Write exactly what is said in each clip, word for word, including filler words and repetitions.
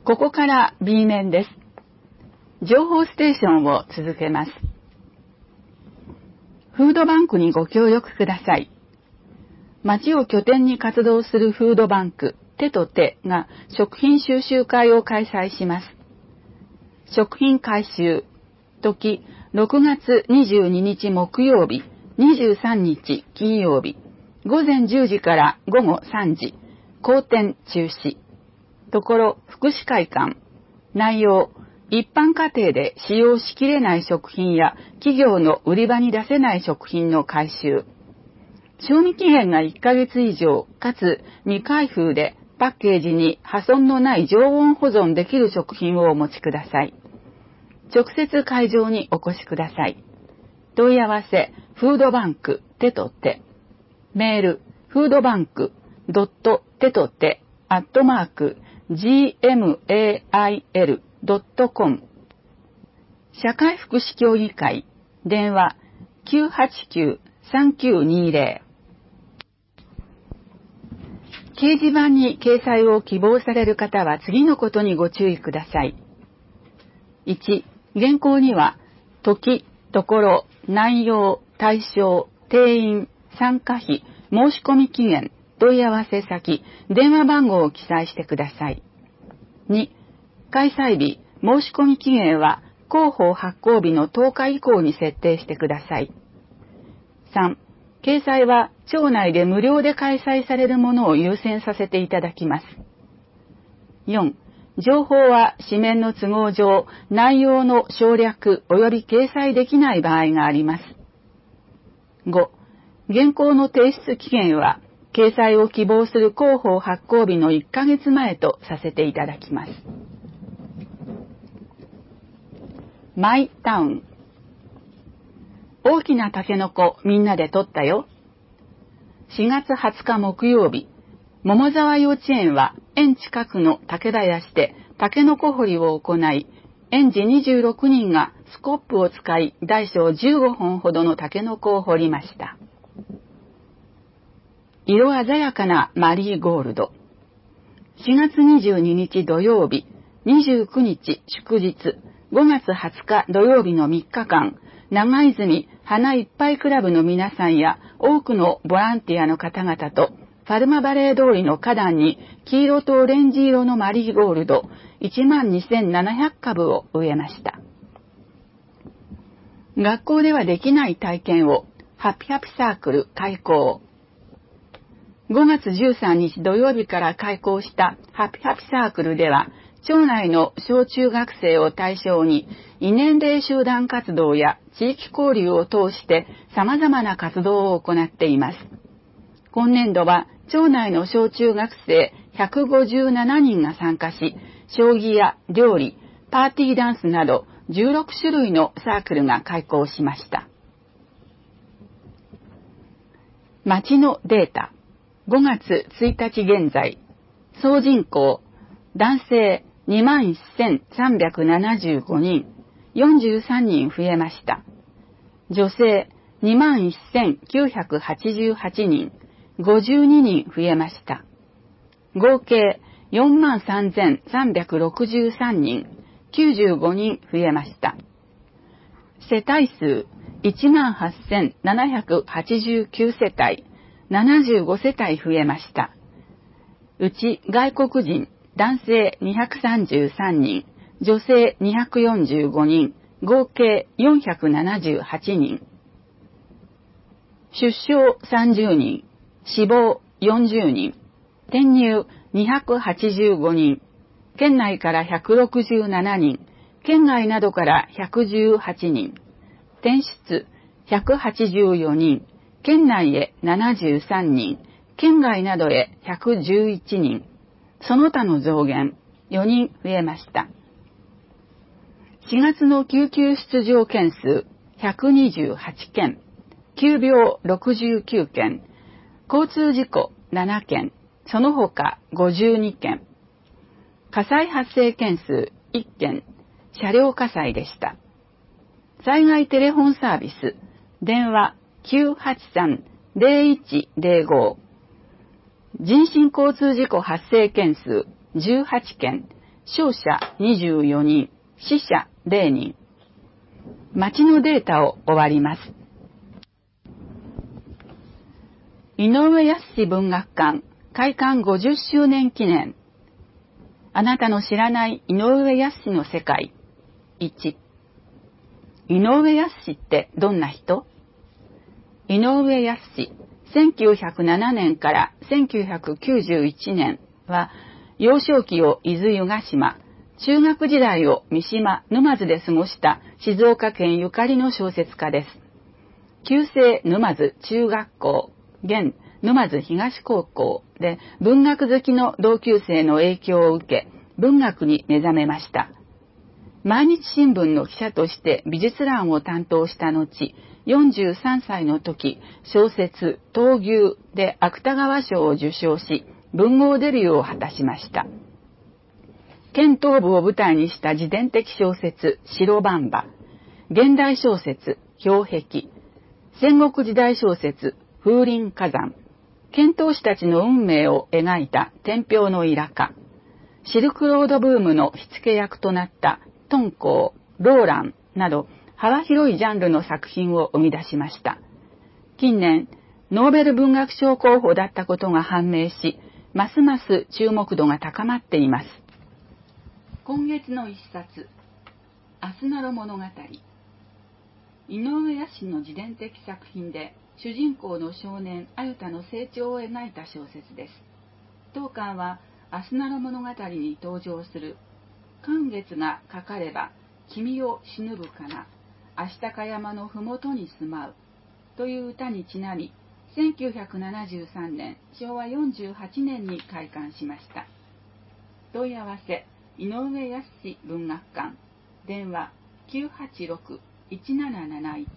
ここから B 面です。情報ステーションを続けます。フードバンクにご協力ください。町を拠点に活動するフードバンク、手と手が食品収集会を開催します。食品回収、時、ろくがつにじゅうににち木曜日、にじゅうさんにち金曜日、午前じゅうじから午後さんじ、公店中止。ところ、福祉会館。内容、一般家庭で使用しきれない食品や企業の売り場に出せない食品の回収。賞味期限がいっかげつ以上、かつ未開封でパッケージに破損のない常温保存できる食品をお持ちください。直接会場にお越しください。問い合わせ、フードバンク、手と手。メール、フードバンク、ドット、手と手、アットマーク、ジーエムエーアイエルドットコム。社会福祉協議会、電話、きゅうはちきゅう さんきゅうにゼロ。掲示板に掲載を希望される方は次のことにご注意ください。いち、原稿には、時、ところ、内容、対象、定員、参加費、申し込み期限、問い合わせ先、電話番号を記載してください。に、開催日、申し込み期限は広報発行日のとおか以降に設定してください。さん、掲載は町内で無料で開催されるものを優先させていただきます。よん、情報は紙面の都合上、内容の省略及び掲載できない場合があります。ご、原稿の提出期限は、掲載を希望する広報発行日のいっかげつまえとさせていただきます。マイタウン。大きなタケノコみんなで取ったよ。しがつはつか木曜日、桃沢幼稚園は園近くの竹林でタケノコ掘りを行い、園児にじゅうろくにんがスコップを使い大小じゅうごほんほどのタケノコを掘りました。色鮮やかなマリーゴールド。しがつにじゅうににち土曜日、にじゅうくにち祝日、ごがつはつか土曜日のみっかかん、長泉花いっぱいクラブの皆さんや多くのボランティアの方々と、ファルマバレー通りの花壇に黄色とオレンジ色のマリーゴールドいちまんにせんななひゃくかぶを植えました。学校ではできない体験をハッピハピサークル開講。ごがつじゅうさんにち土曜日から開講したハピハピサークルでは、町内の小中学生を対象に、異年齢集団活動や地域交流を通して様々な活動を行っています。今年度は、町内の小中学生ひゃくごじゅうななにんが参加し、将棋や料理、パーティーダンスなどじゅうろくしゅるいのサークルが開講しました。町のデータ。ごがつついたち現在、総人口、男性 にまんせんさんびゃくななじゅうごにん、よんじゅうさんにん増えました。女性 にまんせんきゅうひゃくはちじゅうはちにん、ごじゅうににん増えました。合計 よんまんさんぜんさんびゃくろくじゅうさんにん、きゅうじゅうごにん増えました。世帯数 いちまんはっせんななひゃくはちじゅうきゅうせたい、ななじゅうごせたい増えました。うち外国人、男性にひゃくさんじゅうさんにん、女性にひゃくよんじゅうごにん、合計よんひゃくななじゅうはちにん。出生さんじゅうにん、死亡よんじゅうにん、転入にひゃくはちじゅうごにん、県内からひゃくろくじゅうななにん、県外などからひゃくじゅうはちにん、転出ひゃくはちじゅうよにん、県内へななじゅうさんにん、県外などへひゃくじゅういちにん、その他の増減よにん増えました。しがつの救急出場件数ひゃくにじゅうはちけん、急病ろくじゅうきゅうけん、交通事故ななけん、その他ごじゅうにけん、火災発生件数いっけん、車両火災でした。災害テレフォンサービス、電話きゅうはちさん ゼロいちゼロご、人身交通事故発生件数じゅうはちけん、 傷者にじゅうよにん、死者れいにん。町のデータを終わります。井上康文学館開館ごじゅっしゅうねん記念。あなたの知らない井上康の世界。いち、井上康ってどんな人？井上康、せんきゅうひゃくななねんからせんきゅうひゃくきゅうじゅういちねんは、幼少期を伊豆湯ヶ島、中学時代を三島、沼津で過ごした静岡県ゆかりの小説家です。旧制沼津中学校、現沼津東高校で文学好きの同級生の影響を受け、文学に目覚めました。毎日新聞の記者として美術欄を担当した後、よんじゅうさんさいの時、小説闘牛で芥川賞を受賞し、文豪デビューを果たしました。県東部を舞台にした自伝的小説白ばんば、現代小説氷壁、戦国時代小説風林火山、遣唐使たちの運命を描いた天平のイラカ、シルクロードブームの火付け役となった敦煌、ローランなど幅広いジャンルの作品を生み出しました。近年、ノーベル文学賞候補だったことが判明し、ますます注目度が高まっています。今月の一冊、アスナロ物語。井上康の自伝的作品で、主人公の少年アユタの成長を描いた小説です。当館は、アスナロ物語に登場する寒月がかかれば君を忍ぶかな、足高山のふもとに住まうという歌にちなみ、せんきゅうひゃくななじゅうさんねんしょうわよんじゅうはちねんに開館しました。問い合わせ井上康文学館、電話 きゅうはちろく いちなななないち。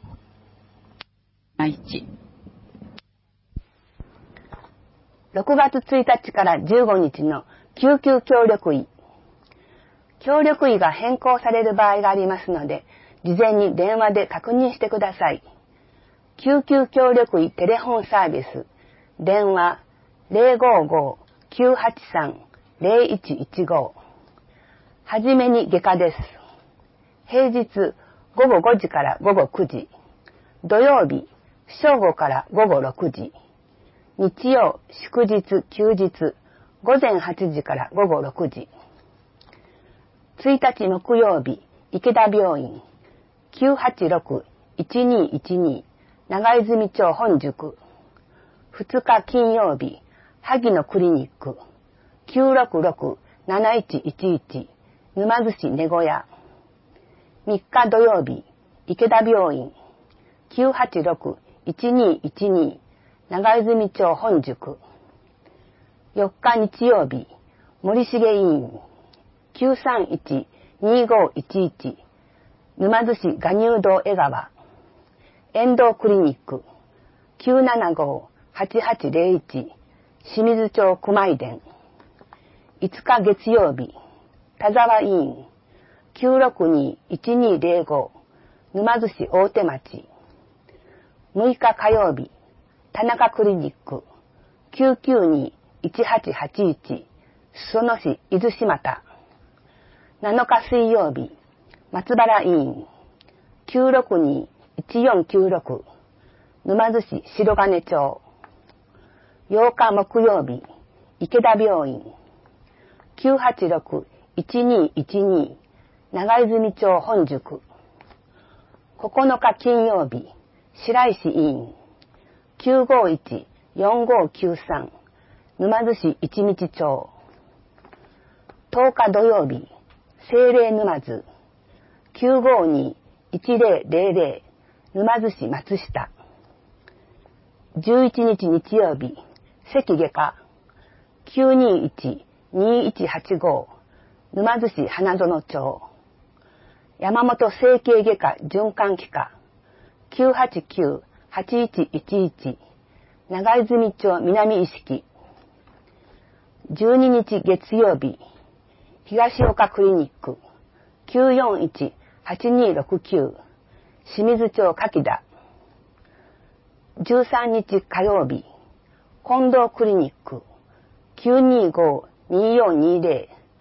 ろくがつついたちからじゅうごにちの救急協力医。協力医が変更される場合がありますので、事前に電話で確認してください。救急協力医テレフォンサービス。電話 ゼロごご きゅうはちさん ゼロいちいちご。はじめに外科です。平日ごごごじからごごくじ。土曜日正午からごごろくじ。日曜、祝日、休日、ごぜんはちじからごごろくじ。ついたち木曜日、池田病院、きゅうはちろく いちにいちに、長泉町本宿。ふつか金曜日、萩野クリニック、きゅうろくろく なないちいちいち、沼津市根小屋。みっか土曜日、池田病院、きゅうはちろく いちにいちに、長泉町本宿。よっか日曜日、森重医院、きゅうさんいち にごいちいち、沼津市賀入堂江川。遠藤クリニック、きゅうななご はちはちゼロいち、清水町熊井田。いつか月曜日、田沢医院、きゅうろくに いちにゼロご、沼津市大手町。むいか火曜日、田中クリニック、きゅうきゅうに いちはちはちいち、裾野市伊豆島田。なのか水曜日、松原医院、きゅうろくに いちよんきゅうろく、沼津市白金町。ようか木曜日、池田病院、きゅうはちろく いちにいちに、長泉町本宿。ここのか金曜日、白石医院、きゅうごいち よんごきゅうさん、沼津市一道町。とおか土曜日、聖霊沼津、きゅうごに いちぜろぜろぜろ、沼津市松下。じゅういちにち日曜日、関外科、きゅうにいち にいちはちご、沼津市花園町。山本整形外科循環器科、きゅうはちきゅう はちいちいちいち、長泉町南意識。じゅうににち月曜日、東岡クリニック、きゅうよんいち はちにろくきゅう、清水町柿田。じゅうさんにち火曜日、近藤クリニック、きゅうにご によんにぜろ、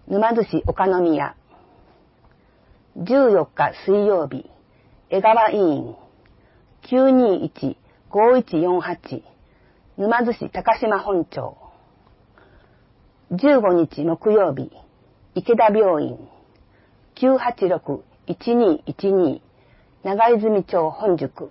沼津市岡宮。じゅうよっか水曜日、江川委員。きゅうにいちごいちよんはち、沼津市高島本町。じゅうごにち木曜日、池田病院。きゅうはちろくいちにいちに、長泉町本宿。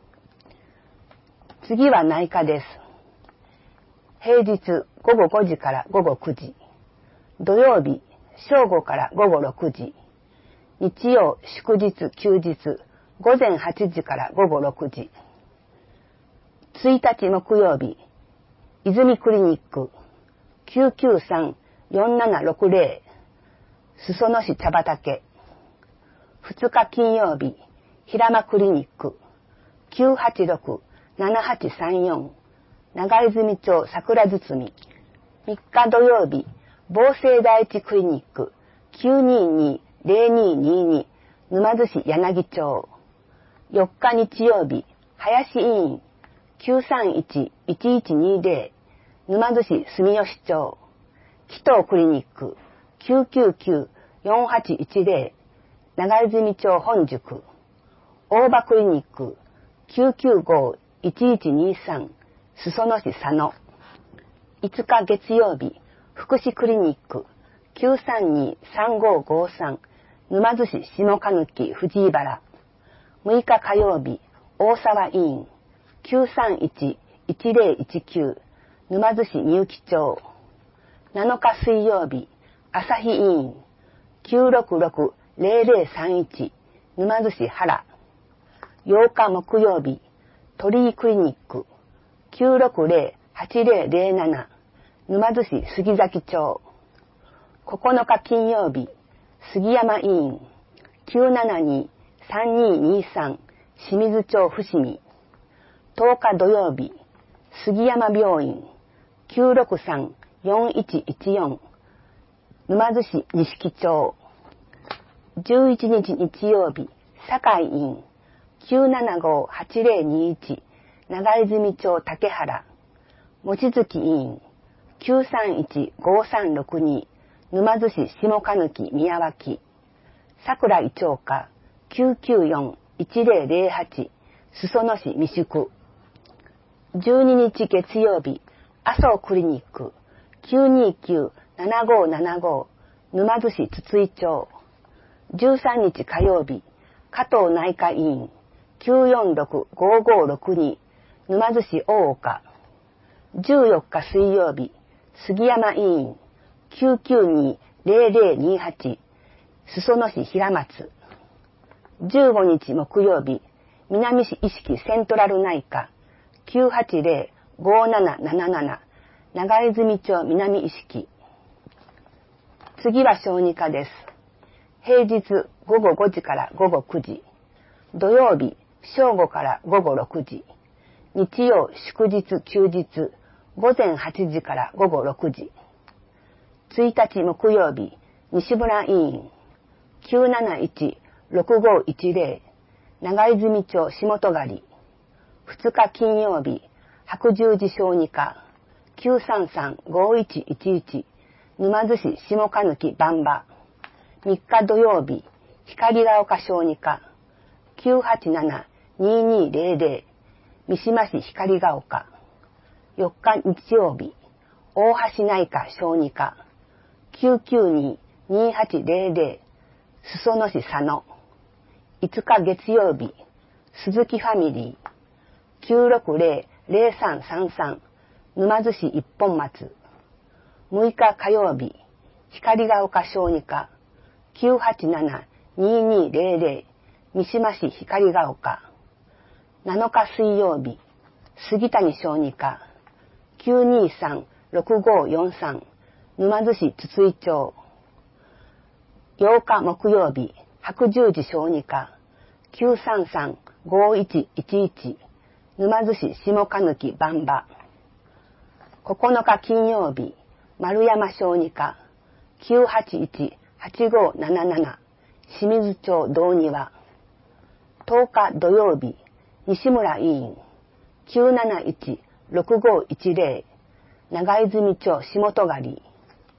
次は内科です。平日ごごごじからごごくじ。土曜日正午からごごろくじ。日曜祝日休日午前はちじからごごろくじ。ついたち木曜日、泉クリニック きゅうきゅうさんよんななろくぜろ、裾野市茶畑。ふつか金曜日、平間クリニック きゅうはちろくななはちさんよん、長泉町桜堤。みっか土曜日、房政第一クリニック きゅうににぜろににに、沼津市柳町。よっか日曜日、林医院 きゅうさんいちいちいちにぜろ、沼津市住吉町。紀藤クリニック きゅうきゅうきゅうよんはちいちぜろ、長泉町本宿。大場クリニック きゅうきゅうごいちいちにさん、裾野市佐野。いつか月曜日、福祉クリニック きゅうさんにさんごごさん、沼津市下鹿貫藤井原。むいか火曜日、大沢医院 きゅうさんいちいちぜろいちきゅう、沼津市みゆき町。なのか水曜日、朝日医院 きゅうろくろくぜろぜろさんいち、沼津市原。ようか木曜日、鳥居クリニック きゅうろくぜろはちぜろぜろなな、沼津市杉崎町。ここのか金曜日、杉山医院 きゅうななにさんににさん、清水町伏見。とおか土曜日、杉山病院 きゅうろくさんよんいちいちよん、沼津市錦町。じゅういちにち日曜日、堺院 きゅうななごはちぜろにいち、長泉町竹原。望月医院 きゅうさんいちごさんろくに、沼津市下鹿貫宮脇。桜井町科 きゅうきゅうよんいちぜろぜろはち、裾野市未宿。じゅうににち月曜日、麻生クリニック きゅうにきゅうななごななご、沼津市筒井町。じゅうさんにち火曜日、加藤内科医院 きゅうよんろくごごろくに、沼津市大岡。じゅうよっか水曜日、杉山医院 きゅうきゅうにぜろぜろにはち、裾野市平松。じゅうごにち木曜日、南市意識セントラル内科 きゅうはちぜろごなななななな、長泉町南意識。次は小児科です。平日ごごごじからごごくじ、土曜日正午からごごろくじ、日曜祝日休日午前はちじからごごろくじ。ついたち木曜日、西村医院 きゅうなないちろくごいちぜろ、長泉町下戸狩。ふつか金曜日、白十字小児科 きゅうさんさんごいちいちいち、沼津市下鹿貫番場。みっか土曜日、光が丘小児科 きゅうはちななににぜろぜろ、三島市光が丘。よっか日曜日、大橋内科小児科 きゅうきゅうににはちぜろぜろ、裾野市佐野。いつか月曜日、鈴木ファミリー きゅうろくぜろぜろさんさんさん、沼津市一本松。むいか火曜日、光が丘小児科 きゅうはちななににぜろぜろ、三島市光が丘。なのか水曜日、杉谷小児科 きゅうにさんろくごよんさん、沼津市筒井町。ようか木曜日、白十字小児科 きゅうさんさんごいちいちいち、沼津市下鹿貫番場。ここのか金曜日、丸山小児科 きゅうはちいちはちごなななな、清水町道庭。とおか土曜日、西村医院 きゅうなないちろくごいちぜろ、長泉町下戸狩。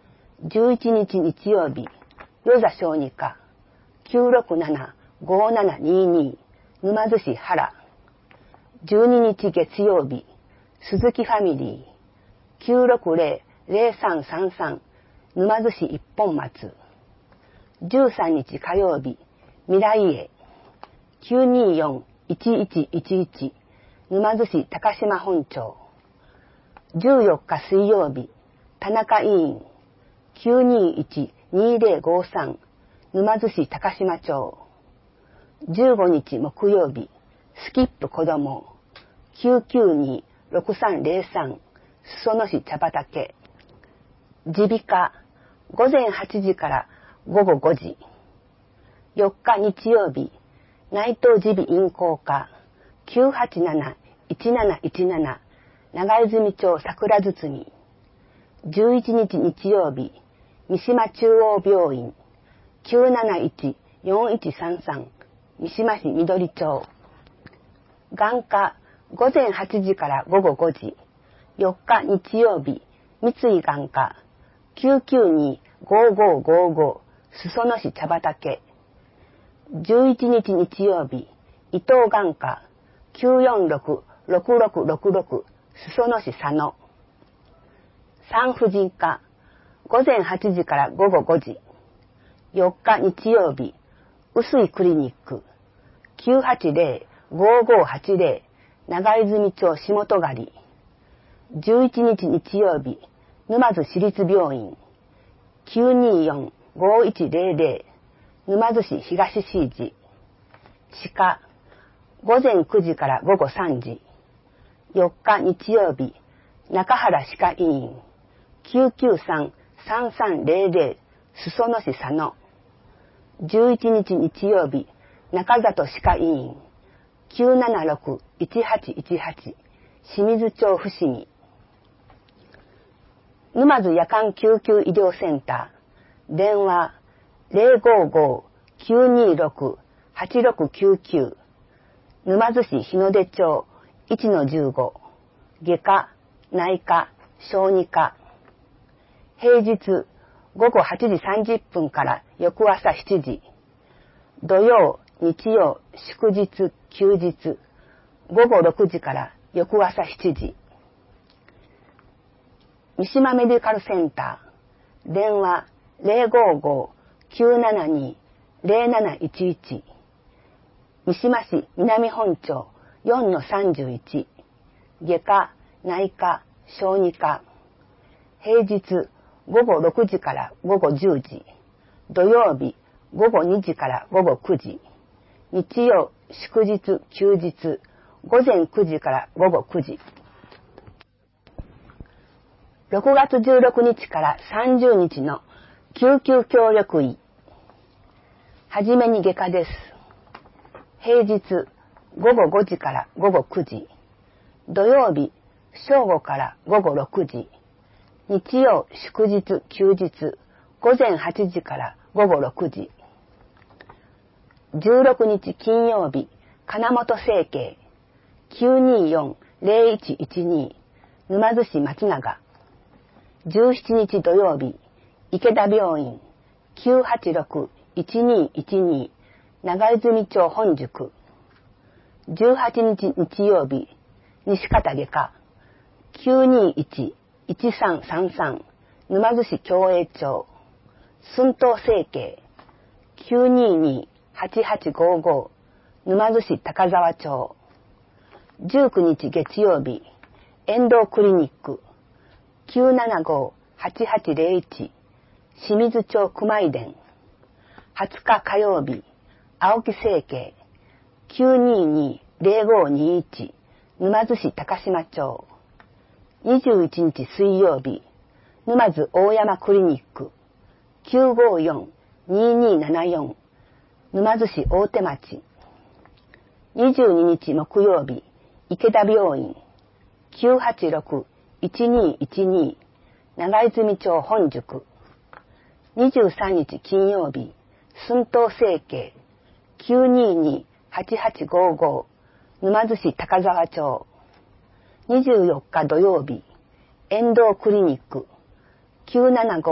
じゅういちにち日曜日、与座小児科、きゅうろくなな ごーななにーにー、沼津市原。じゅうににち月曜日、鈴木ファミリー、きゅうろくぜろ ぜろさんさんさん、沼津市一本松。じゅうさんにち火曜日、未来へ、きゅうにーよん いちいちいちいち、沼津市高島本町。じゅうよっか水曜日、田中委員、きゅうにーいち にーぜろごさん、沼津市高島町。じゅうごにち木曜日、スキップ子供、きゅうきゅうにーろくさんぜろさん、裾野市茶畑。耳鼻科、午前はちじから午後ごじ。よっか日曜日、内藤耳鼻咽喉科、きゅうはちなな いちなないちなな、長泉町桜堤。じゅういちにち日曜日、三島中央病院、きゅうなないち よんいちさんさん、三島市緑町。眼科、午前はちじから午後ごじ。よっか日曜日、三井眼科、きゅうきゅうにーごーごーごーご、裾野市茶畑。じゅういちにち日曜日、伊藤眼科、きゅうよんろく ろくろくろくろく、裾野市佐野。産婦人科、午前はちじから午後ごじ。よっか日曜日、臼井クリニック、きゅうはちぜろ ごーごーはちぜろ、長泉町下戸狩。じゅういちにち日曜日、沼津市立病院、きゅうにーよん ごーいちぜろぜろ、沼津市東市寺。歯科、午前くじから午後さんじ。よっか日曜日、中原歯科医院、きゅうきゅうさん さんさんぜろぜろ、裾野市佐野。じゅういちにち日曜日、中里歯科医院、きゅうななろく いちはちいちはち、清水町伏見。沼津夜間救急医療センター、電話 ぜろごーごー きゅうにーろく はちろくきゅうきゅう、沼津市日の出町 いちのじゅうご、外科、内科、小児科。平日午後はちじさんじゅっぷんから翌朝しちじ、土曜、日曜、祝日、休日、午後ろくじから翌朝しちじ。三島メディカルセンター、電話 ぜろごーごー きゅうななにー ぜろなないちいち、三島市南本町 よんのさんじゅういち、外科、内科、小児科。平日午後ろくじから午後じゅうじ、土曜日午後にじから午後くじ、日曜、祝日、休日、午前くじから午後くじ。ろくがつじゅうろくにちからさんじゅうにちの救急協力医。はじめに外科です。平日午後ごじから午後くじ、土曜日正午から午後ろくじ、日曜祝日休日午前はちじから午後ろくじ。じゅうろくにち金曜日、金本整形、きゅうにーよん ぜろいちいちに、沼津市松永。じゅうしちにち土曜日、池田病院、きゅうはちろく いちにーいちに、長泉町本宿。じゅうはちにち日曜日、西方外科、きゅうにーいち いちさんさんさん、沼津市共栄町。寸東整形、きゅうにーにー はちはちごーご、沼津市高沢町。じゅうくにち月曜日、遠藤クリニック、きゅうななご はちはちぜろいち、清水町熊井田。はつか火曜日、青木整形、きゅうにーにー ぜろごーにいち、沼津市高島町。にじゅういちにち水曜日、沼津大山クリニック、きゅうごーよん にーにーななよん、沼津市大手町。にじゅうににち木曜日、池田病院、きゅうはちろく いちにーいちに、長泉町本宿。にじゅうさんにち金曜日、寸東整形、きゅうにーにー はちはちごーご、沼津市高沢町。にじゅうよっか土曜日、遠藤クリニック、きゅうななご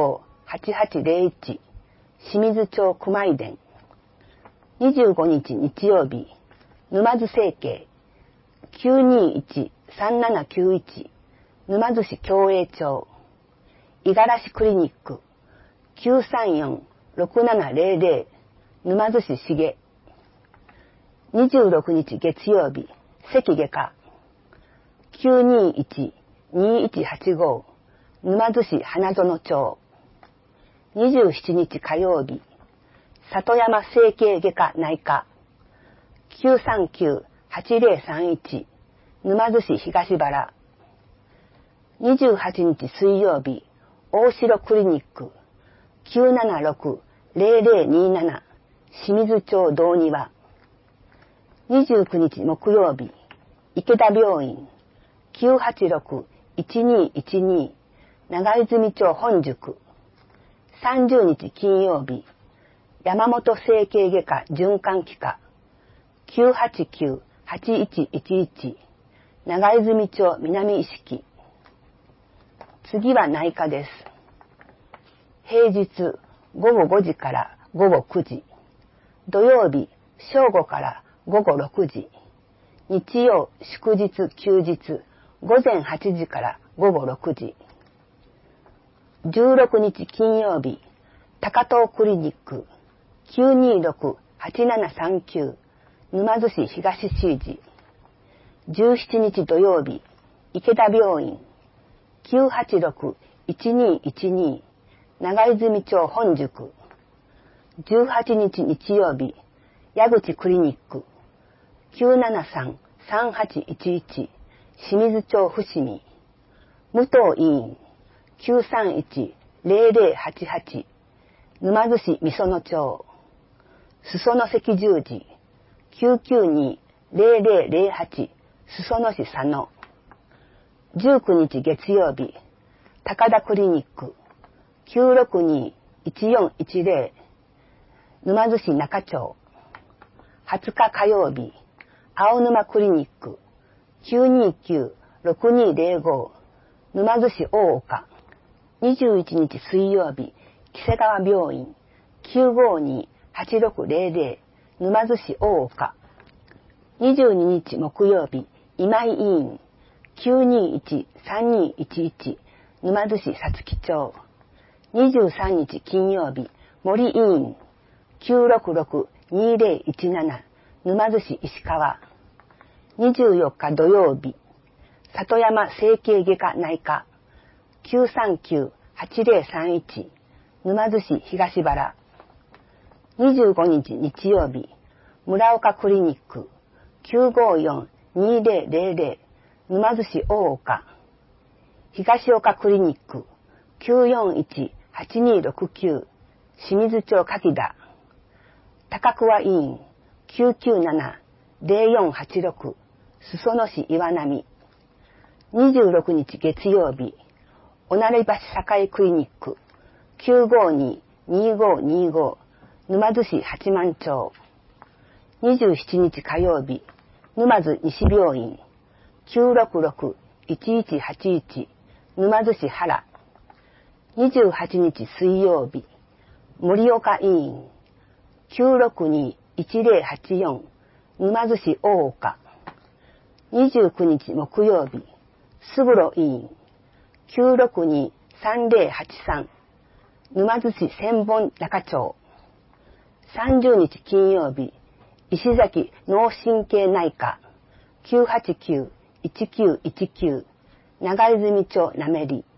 はちはちゼロいち清水町熊井田。にじゅうごにち日曜日、沼津整形きゅうにいちさんななきゅういち沼津市共栄町。五十嵐クリニックきゅうさんよんろくななゼロゼロ沼津市重。にじゅうろくにち月曜日、関外科きゅうにいちにいちはちご沼津市花園町。にじゅうしちにち火曜日、里山整形外科内科きゅうさんきゅうはちゼロさんいち沼津市東原。にじゅうはちにち水曜日、大城クリニックきゅうななろくゼロゼロになな清水町道庭。にじゅうくにち木曜日、池田病院きゅうはちろくいちにいちに長泉町本宿。さんじゅうにち金曜日、山本整形外科循環器科きゅうはちきゅうはちいちいちいち長泉町南意識。次は内科です。平日ごごごじからごごくじ、土曜日正午からごごろくじ、日曜祝日休日ごぜんはちじからごごろくじ。じゅうろくにち金曜日、高東クリニックきゅうにろくはちななさんきゅう沼津市東市寺。じゅうしちにち土曜日、池田病院きゅうはちろくいちにいちに長泉町本宿。じゅうはちにち日曜日、矢口クリニックきゅうななさんさんはちいちいち清水町伏見。武藤医院きゅうさんいちゼロゼロはちはち沼津市美園町。裾野赤十字きゅうきゅうにゼロゼロゼロはち裾野市佐野。じゅうくにち月曜日、高田クリニックきゅうろくにいちよんいちゼロ沼津市中町。はつか火曜日、青沼クリニックきゅうにきゅうろくにゼロご沼津市大岡。にじゅういちにち水曜日、木瀬川病院きゅうごにはちろくゼロゼロ沼津市大岡。にじゅうににち木曜日、今井医院きゅうにいちさんにいちいち沼津市さつき町。にじゅうさんにち金曜日、森医院きゅうろくろくにゼロいちなな沼津市石川。にじゅうよっか土曜日、里山整形外科内科きゅうさんきゅうはちゼロさんいち沼津市東原。にじゅうごにち日曜日、村岡クリニックきゅうごよんにゼロゼロゼロ沼津市大岡。東岡クリニックきゅうよんいちはちにろくきゅう清水町柿田。高桑医院きゅうきゅうななゼロよんはちろく裾野市岩波。にじゅうろくにち月曜日、おなれ橋栄クリニックきゅうごににごにご沼津市八幡町。にじゅうしちにち火曜日、沼津西病院きゅうろくろくいちいちはちいち沼津市原。にじゅうはちにち水曜日、森岡医院きゅうろくにいちゼロはちよん沼津市大岡。にじゅうくにち木曜日、須黒医院きゅうろくにさんゼロはちさん沼津市千本中町。さんじゅうにち金曜日、石崎脳神経内科きゅうはちきゅういちきゅういちきゅう長泉町なめり。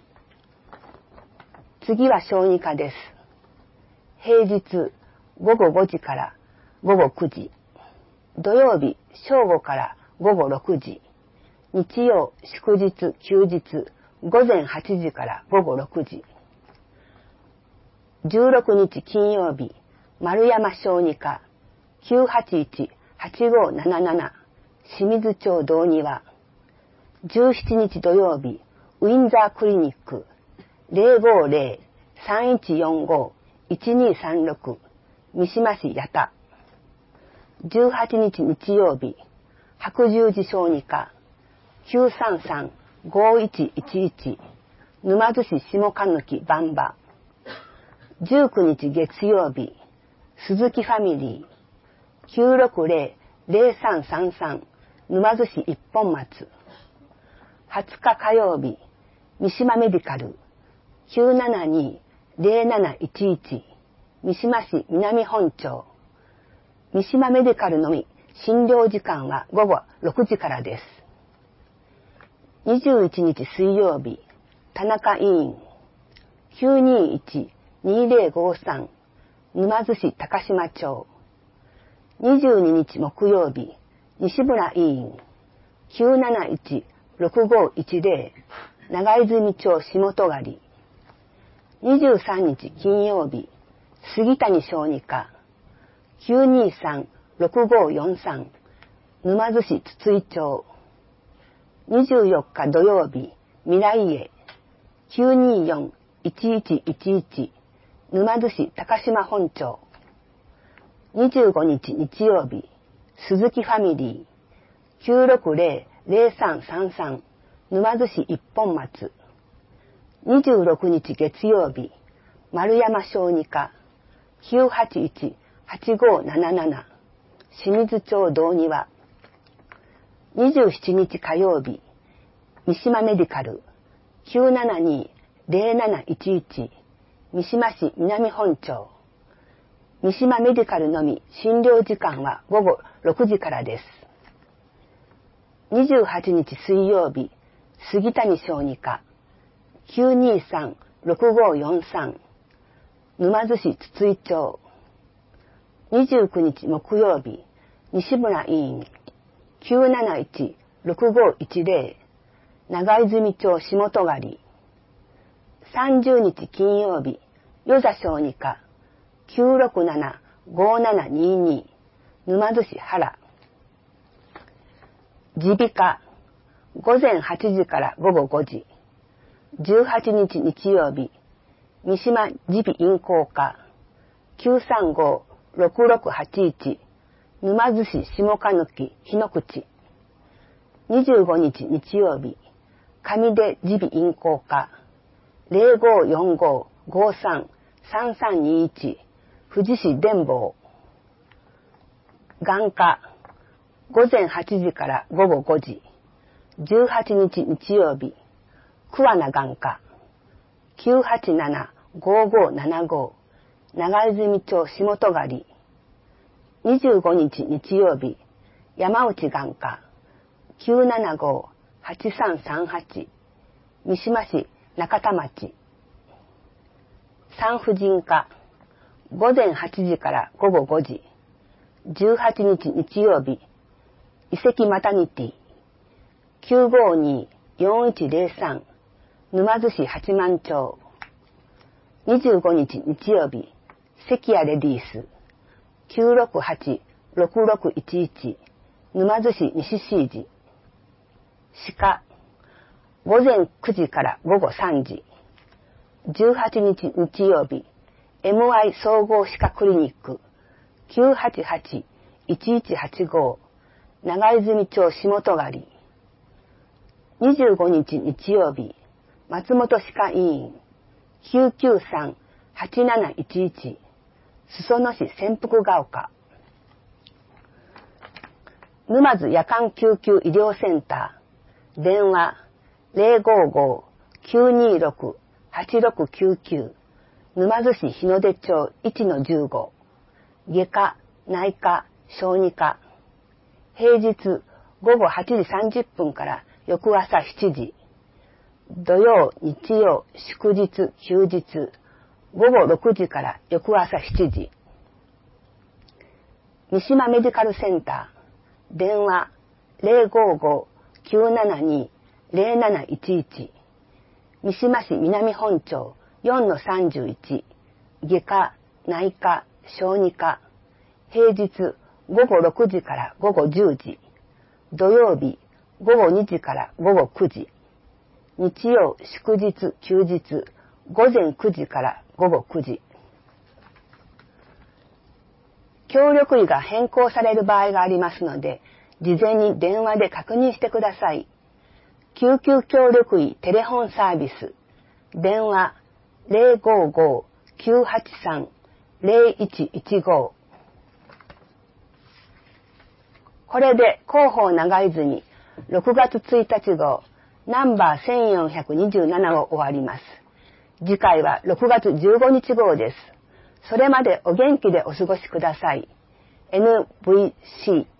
次は小児科です。平日ごごごじからごごくじ、土曜日正午からごごろくじ、日曜祝日休日ごぜんはちじからごごろくじ。じゅうろくにち金曜日、丸山小児科きゅうはちいちはちごなななな清水町道庭。じゅうしちにち土曜日、ウィンザークリニックゼロごゼロさんいちよんごいちにさんろく三島市八田。じゅうはちにち日曜日、白十字小児科きゅうさんさんごいちいちいち沼津市下鹿貫馬場。 じゅうくにち月曜日、鈴木ファミリー、きゅうろくゼロ ゼロさんさんさん、沼津市一本松。はつか火曜日、三島メディカル、きゅうななに ゼロなないちいち、三島市南本町。三島メディカルのみ、診療時間はごごろくじからです。にじゅういちにち水曜日、田中医院、きゅうにいち にゼロごさん、沼津市高島町。にじゅうににち木曜日、西村医院、きゅうなないち ろくごいちゼロ、長泉町下戸狩。にじゅうさんにち金曜日、杉谷小児科、きゅうにさん ろくごよんさん、沼津市筒井町。にじゅうよっか土曜日、未来へ、きゅうによん いちいちいちいち、沼津市高島本町。にじゅうごにち日曜日、鈴木ファミリー、きゅうろくゼロ ゼロさんさんさん、沼津市一本松。にじゅうろくにち月曜日、丸山小児科、きゅうはちいち はちごなななな、清水町道庭。にじゅうしちにち火曜日、三島メディカル、きゅうななに ゼロなないちいち、三島市南本町。三島メディカルのみ、診療時間はごごろくじからです。にじゅうはちにち水曜日、杉谷小児科、きゅうにさん ろくごよんさん、沼津市筒井町。にじゅうくにち木曜日、西村医院、きゅうなないち ろくごいちゼロ、長泉町下戸狩。さんじゅうにち金曜日、与座小児科、きゅうろくなな ごななにに、沼津市原。耳鼻科、ごぜんはちじからごごごじ。じゅうはちにち日曜日、三島耳鼻咽喉科、きゅうさんご ろくろくはちいち、沼津市下鹿貫日の口。にじゅうごにち日曜日、上出耳鼻咽喉科、ゼロごよんご ごさん さんさんにいち、富士市伝坊。眼科、ごぜんはちじからごごごじ。じゅうはちにち日曜日、桑名眼科、きゅうはちなな ごごななご、長泉町下戸狩。にじゅうごにち日曜日、山内眼科、きゅうななご はちさんさんはち、三島市中田町。産婦人科、ごぜんはちじからごごごじ。じゅうはちにち日曜日、遺跡マタニティ、きゅうごに よんいちゼロさん、沼津市八幡町。にじゅうごにち日曜日、関谷レディース、きゅうろくはち ろくろくいちいち、沼津市西椎寺。歯科、ごぜんくじからごごさんじ。じゅうはちにち日曜日、エムアイ 総合歯科クリニック、きゅうはちはち いちいちはちご、長泉町下戸狩。にじゅうごにち日曜日、松本歯科医院、きゅうきゅうさん はちなないちいち、裾野市潜伏が丘。沼津夜間救急医療センター、電話ゼロごご きゅうにろく はちろくきゅうきゅう、沼津市日の出町 いちのじゅうご、外科、内科、小児科。平日ごごはちじさんじゅっぷんから翌朝しちじ。土曜、日曜、祝日、休日、ごごろくじから翌朝しちじ。三島メディカルセンター、電話ゼロごご きゅうななに ゼロなないちいち、三島市南本町 よんのさんじゅういち、外科、内科、小児科。平日ごごろくじからごごじゅうじ、土曜日ごごにじからごごくじ、日曜、祝日、休日、ごぜんくじからごごくじ。協力医が変更される場合がありますので、事前に電話で確認してください。救急協力医テレホンサービス、電話ゼロごご ききゅうはちさん ゼロいちいちご。これで広報長泉ろくがつついたち号ナンバーせんよんひゃくにじゅうななを終わります。次回はろくがつじゅうごにち号です。それまでお元気でお過ごしください。エヌブイシー